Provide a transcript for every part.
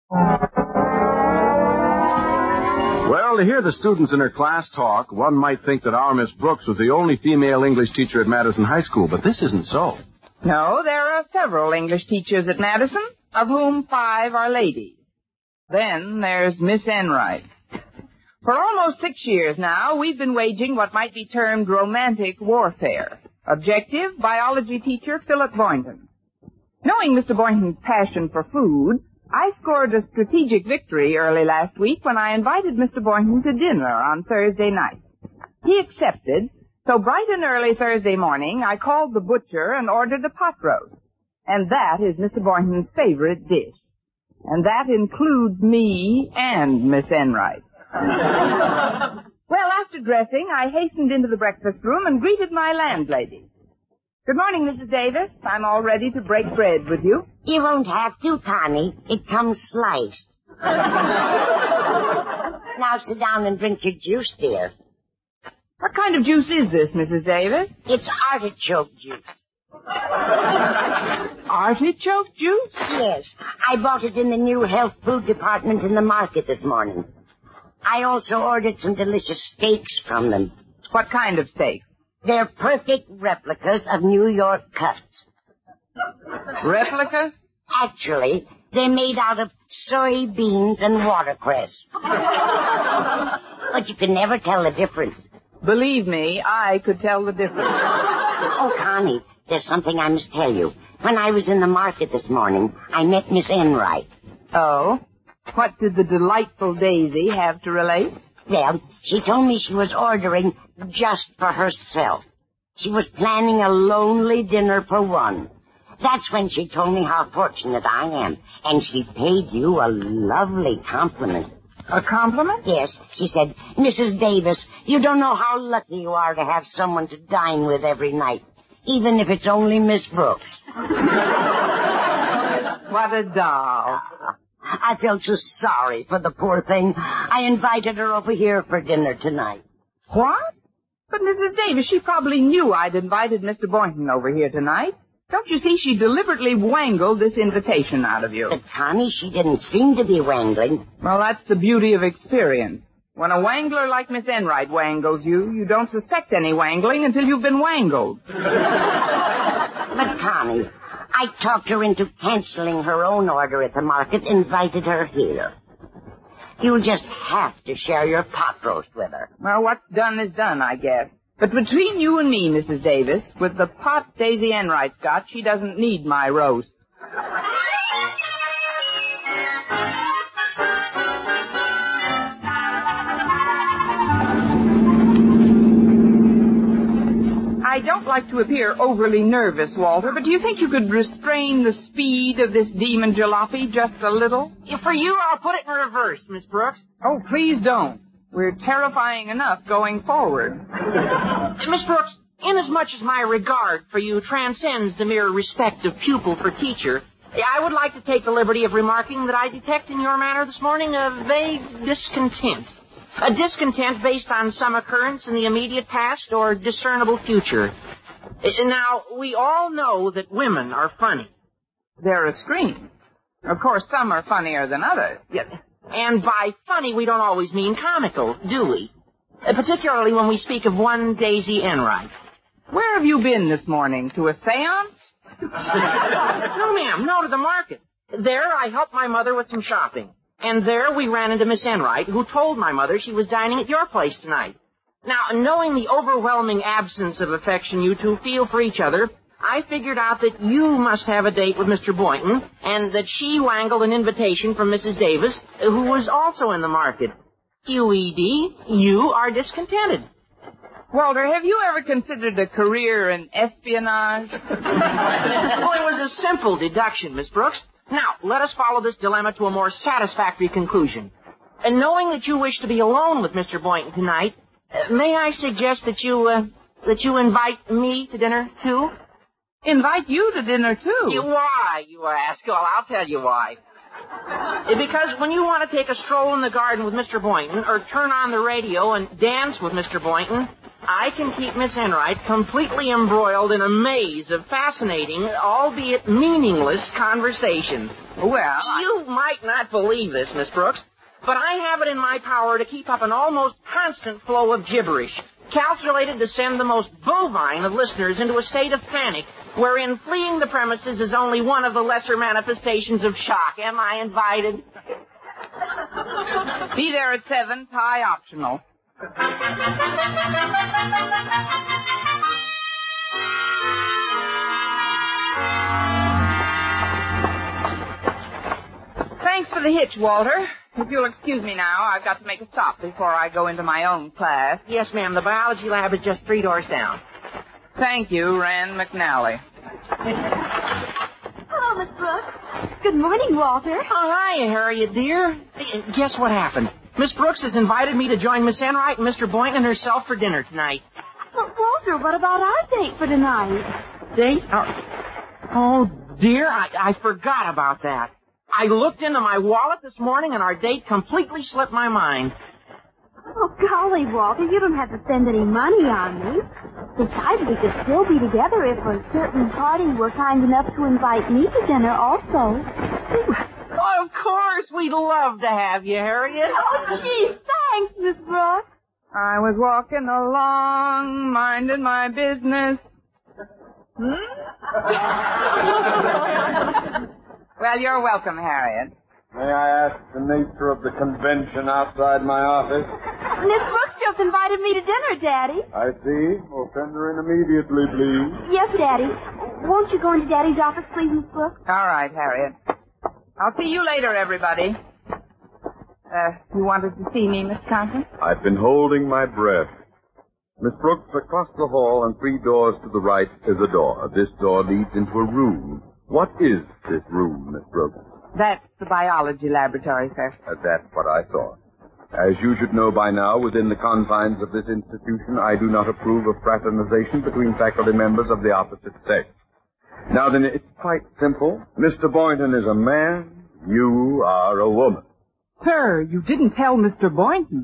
Well, to hear the students in her class talk, one might think that our Miss Brooks was the only female English teacher at Madison High School, but this isn't so. No, there are several English teachers at Madison, of whom 5 are ladies. Then there's Miss Enright. For almost 6 years now, we've been waging what might be termed romantic warfare. Objective, biology teacher Philip Boynton. Knowing Mr. Boynton's passion for food, I scored a strategic victory early last week when I invited Mr. Boynton to dinner on Thursday night. He accepted, so bright and early Thursday morning, I called the butcher and ordered a pot roast. And that is Mr. Boynton's favorite dish. And that includes me and Miss Enright. Well, after dressing, I hastened into the breakfast room and greeted my landlady. Good morning, Mrs. Davis. I'm all ready to break bread with you. You won't have to, Connie. It comes sliced. Now sit down and drink your juice, dear. What kind of juice is this, Mrs. Davis? It's artichoke juice. Artichoke juice? Yes. I bought it in the new health food department in the market this morning. I also ordered some delicious steaks from them. What kind of steak? They're perfect replicas of New York cuts. Replicas? Actually, they're made out of soybeans and watercress. But you can never tell the difference. Believe me, I could tell the difference. Oh, Connie, there's something I must tell you. When I was in the market this morning, I met Miss Enright. Oh? What did the delightful Daisy have to relate? Well, she told me she was ordering just for herself. She was planning a lonely dinner for one. That's when she told me how fortunate I am. And she paid you a lovely compliment. A compliment? Yes. She said, Mrs. Davis, you don't know how lucky you are to have someone to dine with every night, even if it's only Miss Brooks. What a doll. I felt so sorry for the poor thing. I invited her over here for dinner tonight. What? But Mrs. Davis, she probably knew I'd invited Mr. Boynton over here tonight. Don't you see, she deliberately wangled this invitation out of you. But, Connie, she didn't seem to be wangling. Well, that's the beauty of experience. When a wangler like Miss Enright wangles you, you don't suspect any wangling until you've been wangled. But, Connie, I talked her into canceling her own order at the market, invited her here. You'll just have to share your pot roast with her. Well, what's done is done, I guess. But between you and me, Mrs. Davis, with the pot Daisy Enright's got, she doesn't need my roast. I don't like to appear overly nervous, Walter, but do you think you could restrain the speed of this demon jalopy just a little? For you, I'll put it in reverse, Miss Brooks. Oh, please don't. We're terrifying enough going forward. Miss Brooks, inasmuch as my regard for you transcends the mere respect of pupil for teacher, I would like to take the liberty of remarking that I detect in your manner this morning a vague discontent. A discontent based on some occurrence in the immediate past or discernible future. Now, we all know that women are funny. They're a scream. Of course, some are funnier than others. Yeah. And by funny, we don't always mean comical, do we? Particularly when we speak of one Daisy Enright. Where have you been this morning? To a seance? No, ma'am. No, to the market. There, I helped my mother with some shopping. And there we ran into Miss Enright, who told my mother she was dining at your place tonight. Now, knowing the overwhelming absence of affection you two feel for each other, I figured out that you must have a date with Mr. Boynton, and that she wangled an invitation from Mrs. Davis, who was also in the market. QED, you are discontented. Walter, have you ever considered a career in espionage? Well, it was a simple deduction, Miss Brooks. Now, let us follow this dilemma to a more satisfactory conclusion. And knowing that you wish to be alone with Mr. Boynton tonight, may I suggest that you invite me to dinner, too? Invite you to dinner, too? Why, you ask? Well, I'll tell you why. Because when you want to take a stroll in the garden with Mr. Boynton, or turn on the radio and dance with Mr. Boynton, I can keep Miss Enright completely embroiled in a maze of fascinating, albeit meaningless, conversation. Well, You might not believe this, Miss Brooks, but I have it in my power to keep up an almost constant flow of gibberish, calculated to send the most bovine of listeners into a state of panic, wherein fleeing the premises is only one of the lesser manifestations of shock. Am I invited? Be there at 7, tie optional. Thanks for the hitch, Walter. If you'll excuse me now, I've got to make a stop before I go into my own class. Yes, ma'am. The biology lab is just 3 doors down. Thank you, Ren McNally. Hello, Miss Brooks. Good morning, Walter. Oh, hi, Harriet, dear. Guess what happened? Miss Brooks has invited me to join Miss Enright and Mr. Boynton and herself for dinner tonight. But, Walter, what about our date for tonight? Date? Oh, dear, I forgot about that. I looked into my wallet this morning and our date completely slipped my mind. Oh, golly, Walter, you don't have to spend any money on me. Besides, we could still be together if a certain party were kind enough to invite me to dinner also. Oh, of course, we'd love to have you, Harriet. Oh, gee, thanks, Miss Brooks. I was walking along, minding my business. Well, you're welcome, Harriet. May I ask the nature of the convention outside my office? Miss Brooks just invited me to dinner, Daddy. I see. Well, send her in immediately, please. Yes, Daddy. Won't you go into Daddy's office, please, Miss Brooks? All right, Harriet. I'll see you later, everybody. You wanted to see me, Miss Conklin? I've been holding my breath. Miss Brooks, across the hall and 3 doors to the right is a door. This door leads into a room. What is this room, Miss Brooks? That's the biology laboratory, sir. That's what I thought. As you should know by now, within the confines of this institution, I do not approve of fraternization between faculty members of the opposite sex. Now then, it's quite simple. Mr. Boynton is a man. You are a woman. Sir, you didn't tell Mr. Boynton.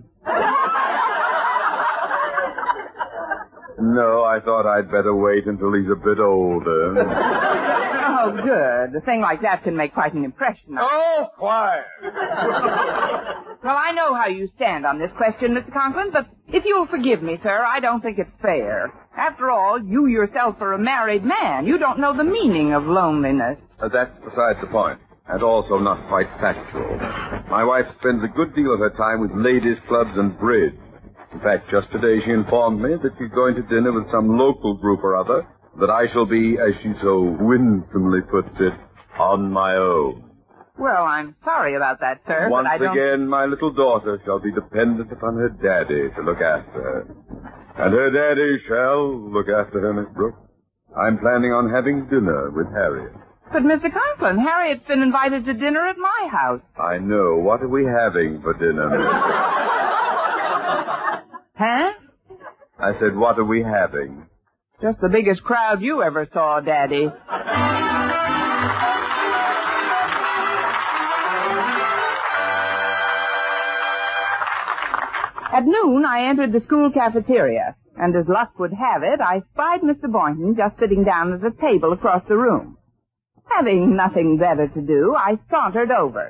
No, I thought I'd better wait until he's a bit older. Oh, good. A thing like that can make quite an impression. Oh, quiet. Well, I know how you stand on this question, Mr. Conklin, but if you'll forgive me, sir, I don't think it's fair. After all, you yourself are a married man. You don't know the meaning of loneliness. That's besides the point, and also not quite factual. My wife spends a good deal of her time with ladies' clubs and bridge. In fact, just today she informed me that she's going to dinner with some local group or other, that I shall be, as she so winsomely puts it, on my own. Well, I'm sorry about that, sir. Once but I don't... again, my little daughter shall be dependent upon her daddy to look after her. And her daddy shall look after her, Miss Brooks. I'm planning on having dinner with Harriet. But, Mr. Conklin, Harriet's been invited to dinner at my house. I know. What are we having for dinner, Miss? Huh? I said, what are we having? Just the biggest crowd you ever saw, Daddy. At noon, I entered the school cafeteria, and as luck would have it, I spied Mr. Boynton just sitting down at a table across the room. Having nothing better to do, I sauntered over.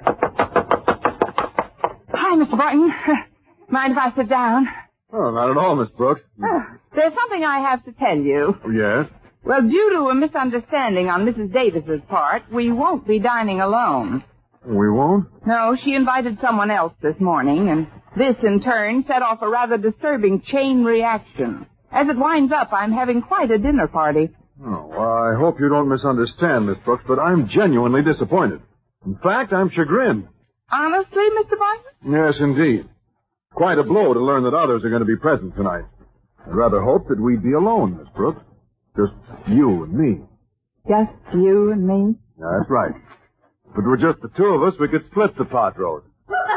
Hi, Mr. Boynton. Mind if I sit down? Oh, not at all, Miss Brooks. There's something I have to tell you. Yes? Well, due to a misunderstanding on Mrs. Davis's part, we won't be dining alone. We won't? No, she invited someone else this morning, and this, in turn, set off a rather disturbing chain reaction. As it winds up, I'm having quite a dinner party. Oh, well, I hope you don't misunderstand, Miss Brooks, but I'm genuinely disappointed. In fact, I'm chagrined. Honestly, Mr. Boynton? Yes, indeed. Quite a blow to learn that others are going to be present tonight. I'd rather hope that we'd be alone, Miss Brooks. Just you and me. Just you and me? That's right. If it were just the two of us, we could split the pot roast.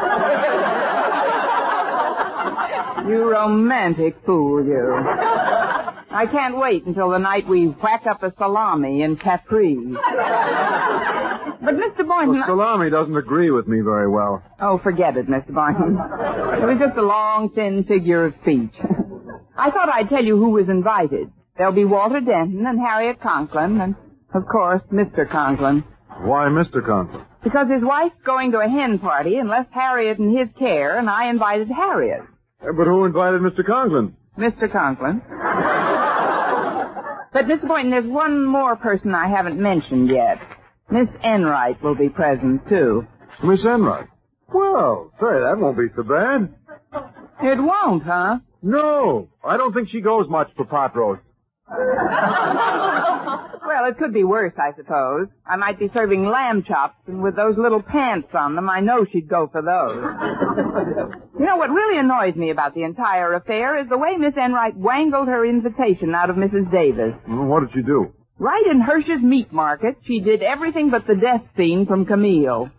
You romantic fool, you. I can't wait until the night we whack up a salami in Capri. But, Mr. Boynton... Well, salami doesn't agree with me very well. Oh, forget it, Mr. Boynton. It was just a long, thin figure of speech. I thought I'd tell you who was invited. There'll be Walter Denton and Harriet Conklin and, of course, Mr. Conklin. Why Mr. Conklin? Because his wife's going to a hen party and left Harriet in his care, and I invited Harriet. But who invited Mr. Conklin? Mr. Conklin. But, Mr. Boynton, there's one more person I haven't mentioned yet. Miss Enright will be present, too. Miss Enright? Well, say, that won't be so bad. It won't, huh? No, I don't think she goes much for pot roast. Well, it could be worse, I suppose. I might be serving lamb chops, and with those little pants on them, I know she'd go for those. You know, what really annoys me about the entire affair is the way Miss Enright wangled her invitation out of Mrs. Davis. Well, what did she do? Right in Hirsch's meat market, she did everything but the death scene from Camille.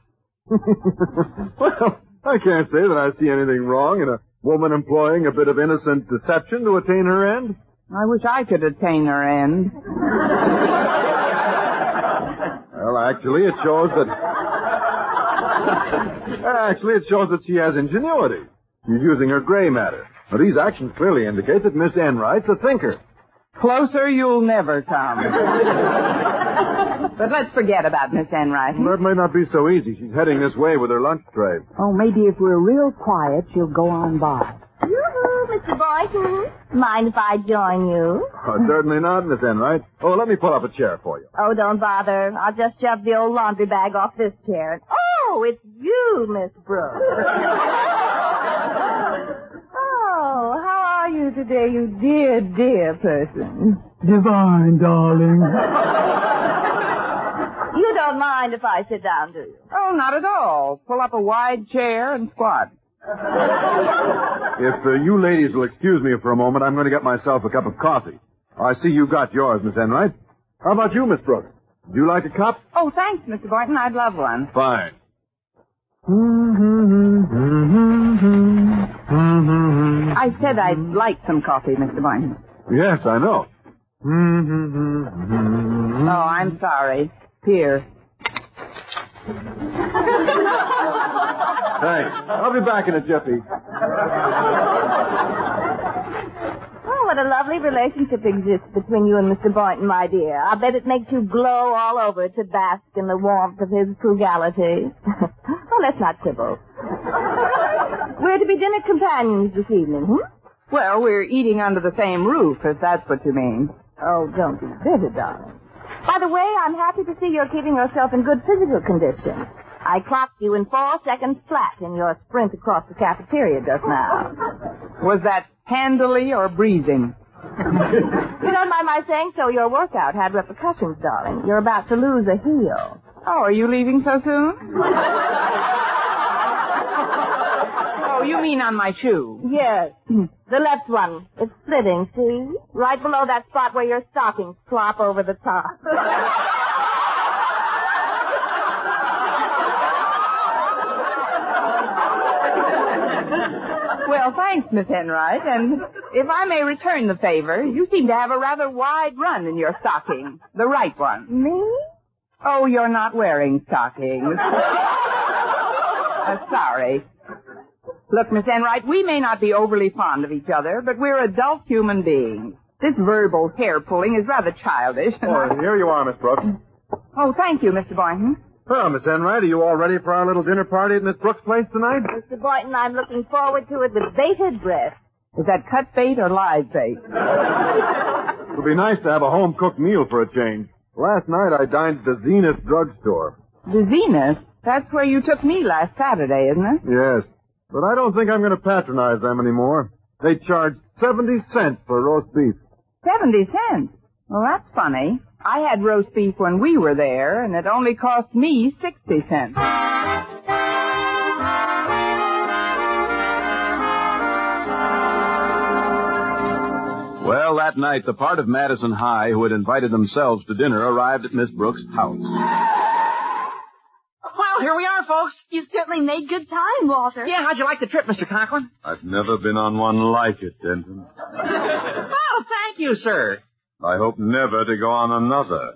Well, I can't say that I see anything wrong in a woman employing a bit of innocent deception to attain her end. I wish I could attain her end. Well, actually, it shows that she has ingenuity. She's using her gray matter. Now, these actions clearly indicate that Miss Enright's a thinker. Closer you'll never come. But let's forget about Miss Enright. Well, that may not be so easy. She's heading this way with her lunch tray. Oh, maybe if we're real quiet, she'll go on by. Yoo-hoo, Mr. Boynton. Mind if I join you? Oh, certainly not, Miss Enright. Oh, let me pull up a chair for you. Oh, don't bother. I'll just shove the old laundry bag off this chair. Oh, it's you, Miss Brooks. Oh, how are you today, you dear, dear person? Divine, darling. You don't mind if I sit down, do you? Oh, not at all. Pull up a wide chair and squat. If you ladies will excuse me for a moment, I'm going to get myself a cup of coffee. I see you got yours, Miss Enright. How about you, Miss Brooks? Would you like a cup? Oh, thanks, Mr. Boynton. I'd love one. Fine. I said I'd like some coffee, Mr. Boynton. Yes, I know. Oh, I'm sorry. Here. Thanks. I'll be back in a jiffy. Oh, what a lovely relationship exists between you and Mr. Boynton, my dear. I bet it makes you glow all over to bask in the warmth of his frugality. Oh, let's not quibble. We're to be dinner companions this evening, Well, we're eating under the same roof, if that's what you mean. Oh, don't be bitter, darling. By the way, I'm happy to see you're keeping yourself in good physical condition. I clocked you in 4 seconds flat in your sprint across the cafeteria just now. Was that handily or breathing? You don't mind my saying so, your workout had repercussions, darling. You're about to lose a heel. Oh, are you leaving so soon? Oh, you mean on my shoe? Yes. The left one. It's splitting, see? Right below that spot where your stockings flop over the top. Well, thanks, Miss Enright, and if I may return the favor, you seem to have a rather wide run in your stocking. The right one. Me? Oh, you're not wearing stockings. Sorry. Look, Miss Enright, we may not be overly fond of each other, but we're adult human beings. This verbal hair-pulling is rather childish. Oh, here you are, Miss Brooks. Oh, thank you, Mr. Boynton. Well, Miss Enright, are you all ready for our little dinner party at Miss Brooks' place tonight? Mr. Boynton, I'm looking forward to it with bated breath. Is that cut bait or live bait? It would be nice to have a home-cooked meal for a change. Last night I dined at the Zenith drugstore. The Zenith? That's where you took me last Saturday, isn't it? Yes, but I don't think I'm going to patronize them anymore. They charge 70 cents for roast beef. 70 cents? Well, that's funny. I had roast beef when we were there, and it only cost me 60 cents. Well, that night, the part of Madison High who had invited themselves to dinner arrived at Miss Brooks' house. Well, here we are, folks. You certainly made good time, Walter. Yeah, how'd you like the trip, Mr. Conklin? I've never been on one like it, Denton. Oh, thank you, sir. I hope never to go on another.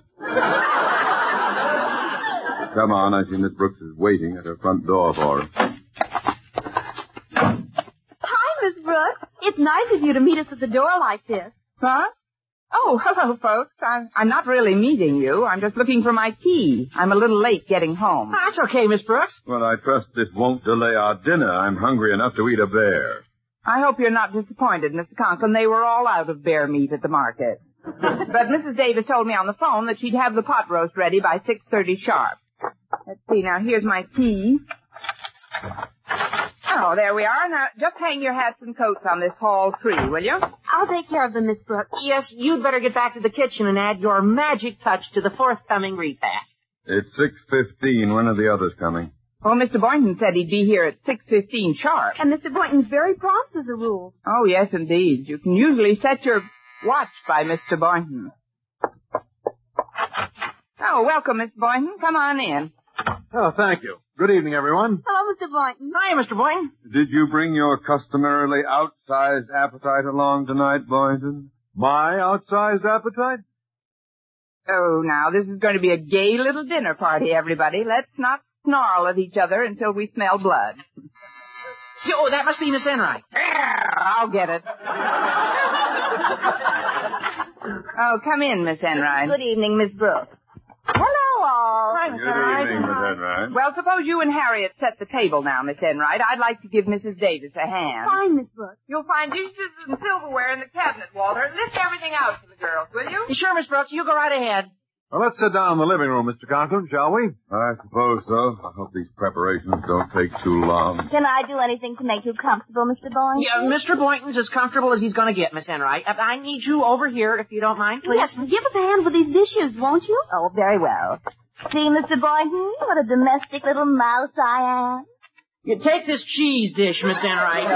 Come on, I see Miss Brooks is waiting at her front door for us. Hi, Miss Brooks. It's nice of you to meet us at the door like this. Huh? Oh, hello, folks. I'm not really meeting you. I'm just looking for my key. I'm a little late getting home. That's okay, Miss Brooks. Well, I trust this won't delay our dinner. I'm hungry enough to eat a bear. I hope you're not disappointed, Mr. Conklin. They were all out of bear meat at the market. But Mrs. Davis told me on the phone that she'd have the pot roast ready by 6:30 sharp. Let's see, now, here's my key. Oh, there we are. Now, just hang your hats and coats on this hall tree, will you? I'll take care of them, Miss Brooks. Yes, you'd better get back to the kitchen and add your magic touch to the forthcoming repast. It's 6:15. When are the others coming? Well, Mr. Boynton said he'd be here at 6:15 sharp. And Mr. Boynton's very prompt as a rule. Oh, yes, indeed. You can usually set your watch by Mr. Boynton. Oh, welcome, Mr. Boynton. Come on in. Oh, thank you. Good evening, everyone. Hello, Mr. Boynton. Hi, Mr. Boynton. Did you bring your customarily outsized appetite along tonight, Boynton? My outsized appetite? Oh, now, this is going to be a gay little dinner party, everybody. Let's not snarl at each other until we smell blood. Oh, that must be Miss Enright. I'll get it. Oh, come in, Miss Enright. Good evening, Miss Brooks. Hello, all. Hi, Miss Good Enright. evening, Miss Enright. Well, suppose you and Harriet set the table now, Miss Enright. I'd like to give Mrs. Davis a hand. Fine, Miss Brooks. You'll find dishes and silverware in the cabinet, Walter. Lift everything out for the girls, will you? Sure, Miss Brooks. You go right ahead. Well, let's sit down in the living room, Mr. Conklin, shall we? I suppose so. I hope these preparations don't take too long. Can I do anything to make you comfortable, Mr. Boynton? Yeah, Mr. Boynton's as comfortable as he's going to get, Miss Enright. I need you over here, if you don't mind, please. Yes, give us a hand with these dishes, won't you? Oh, very well. See, Mr. Boynton, what a domestic little mouse I am. You take this cheese dish, Miss Enright.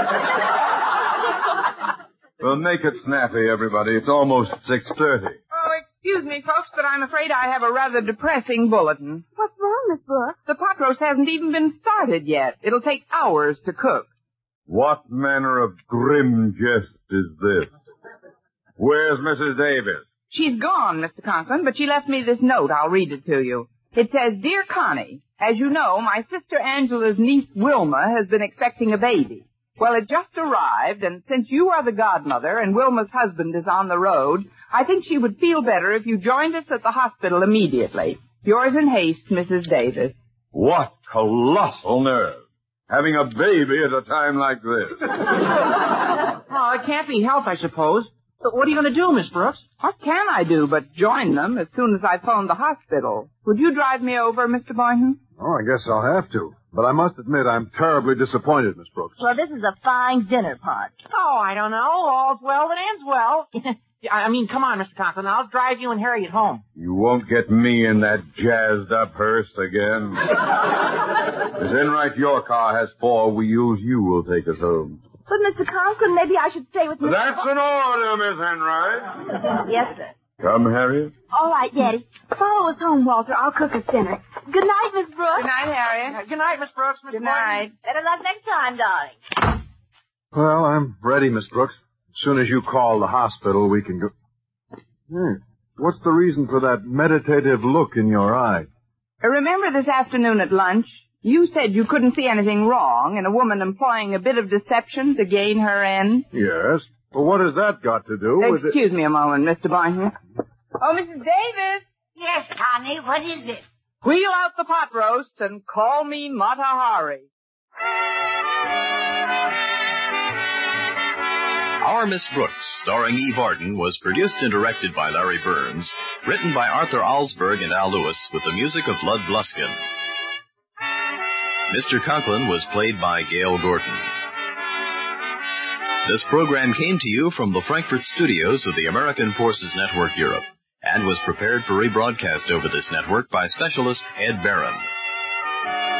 Well, make it snappy, everybody. It's almost 6:30. Oh, excuse me, folks, but I'm afraid I have a rather depressing bulletin. What's wrong, Miss Brooks? The pot roast hasn't even been started yet. It'll take hours to cook. What manner of grim jest is this? Where's Mrs. Davis? She's gone, Mr. Conklin, but she left me this note. I'll read it to you. It says, Dear Connie, as you know, my sister Angela's niece Wilma has been expecting a baby. Well, it just arrived, and since you are the godmother and Wilma's husband is on the road, I think she would feel better if you joined us at the hospital immediately. Yours in haste, Mrs. Davis. What colossal nerve. Having a baby at a time like this. Oh, it can't be helped, I suppose. But what are you going to do, Miss Brooks? What can I do but join them as soon as I phone the hospital? Would you drive me over, Mr. Boynton? Oh, I guess I'll have to. But I must admit I'm terribly disappointed, Miss Brooks. Well, this is a fine dinner party. Oh, I don't know. All's well that ends well. I mean, come on, Mr. Conklin. I'll drive you and Harriet home. You won't get me in that jazzed-up hearse again. Miss Enright, your car has 4 wheels. You will take us home. But, Mr. Conklin, maybe I should stay with Mr. That's an order, Miss Enright. Yes, sir. Come, Harriet. All right, Daddy. Follow us home, Walter. I'll cook us dinner. Good night, Miss Brooks. Good night, Harriet. Good night, Miss Brooks. Miss Good night. Better luck next time, darling. Well, I'm ready, Miss Brooks. As soon as you call the hospital, we can go. What's the reason for that meditative look in your eye? Remember this afternoon at lunch? You said you couldn't see anything wrong in a woman employing a bit of deception to gain her end. Yes. Well, what has that got to do with it? Excuse me a moment, Mr. Boynton. Oh, Mrs. Davis, Yes, Connie, what is it? wheel out the pot roast and call me Mata Hari. Our Miss Brooks, starring Eve Arden, was produced and directed by Larry Burns, written by Arthur Alsberg and Al Lewis, with the music of Lud Bluskin. Mr. Conklin was played by Gail Gordon. This program came to you from the Frankfurt studios of the American Forces Network Europe and was prepared for rebroadcast over this network by specialist Ed Barron.